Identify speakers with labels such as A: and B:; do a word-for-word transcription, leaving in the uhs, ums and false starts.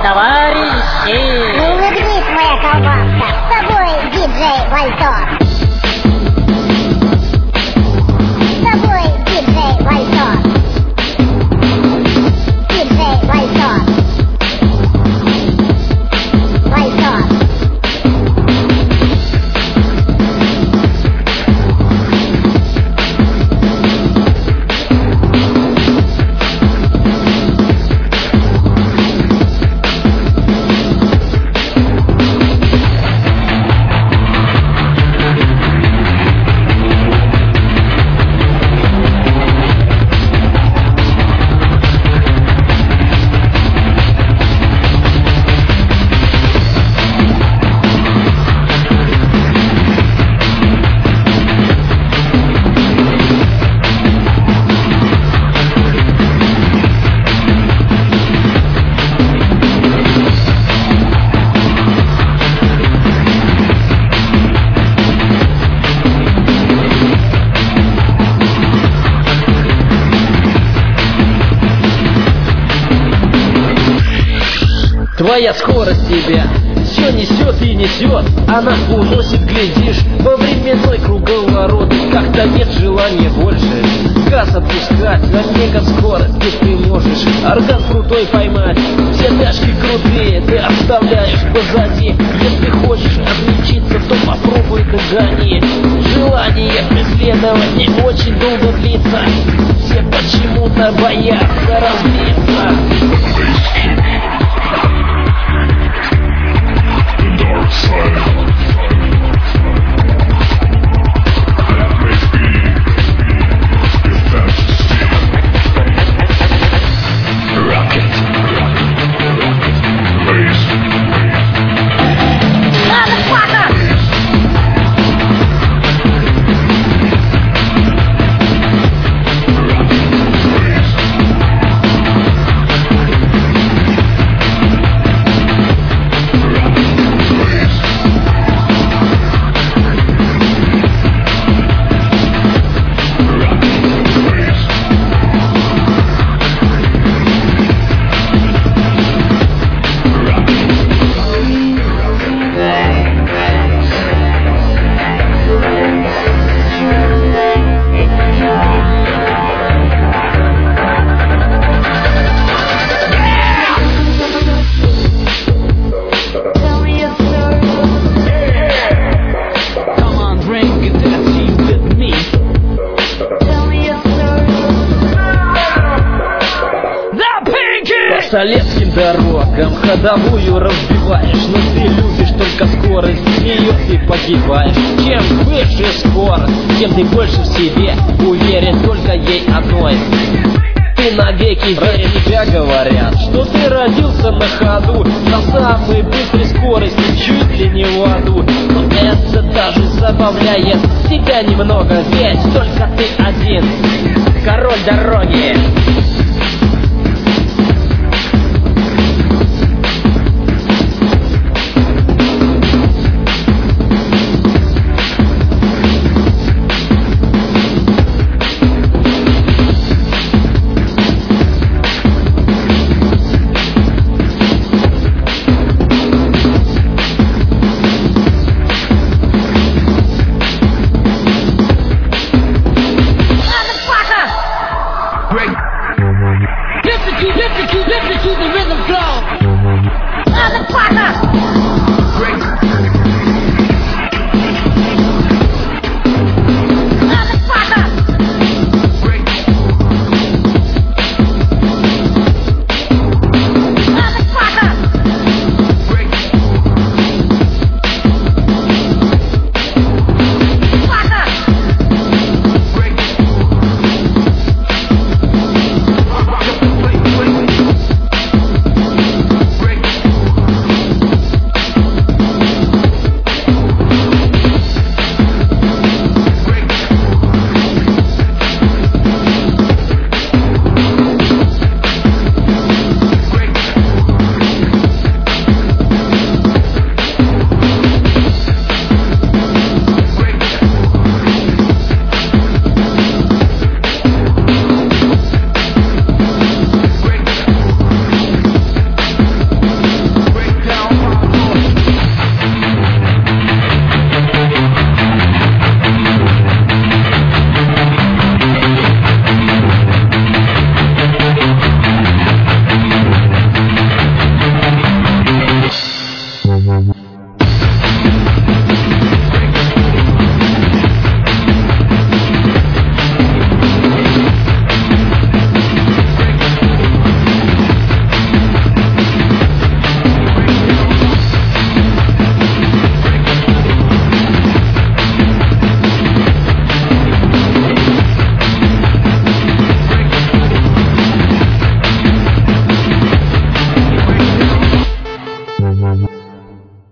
A: товарищи!
B: Не улыбнись, моя колбаска! С тобой диджей Вальто! С тобой диджей Вальто! Диджей Вальто! Вальто!
C: Твоя скорость тебя все несет и несет, она уносит, глядишь, во временной круговорот. Как-то нет желания больше газ отпускать, на мега скорости ты можешь орган крутой поймать. Все тачки крутые ты оставляешь позади. Если хочешь отличиться, то попробуй догони. Желание преследовать не очень долго длится, все почему-то боятся разбиться. По советским дорогам ходовую разбиваешь, но ты любишь только скорость, с нее ты погибаешь. Чем выше скорость, тем ты больше в себе уверен только ей одной. Ты навеки верен, тебя говорят, что ты родился на ходу, на самой быстрой скорости, чуть ли не в аду. Но это даже забавляет тебя немного, ведь только ты один король дороги.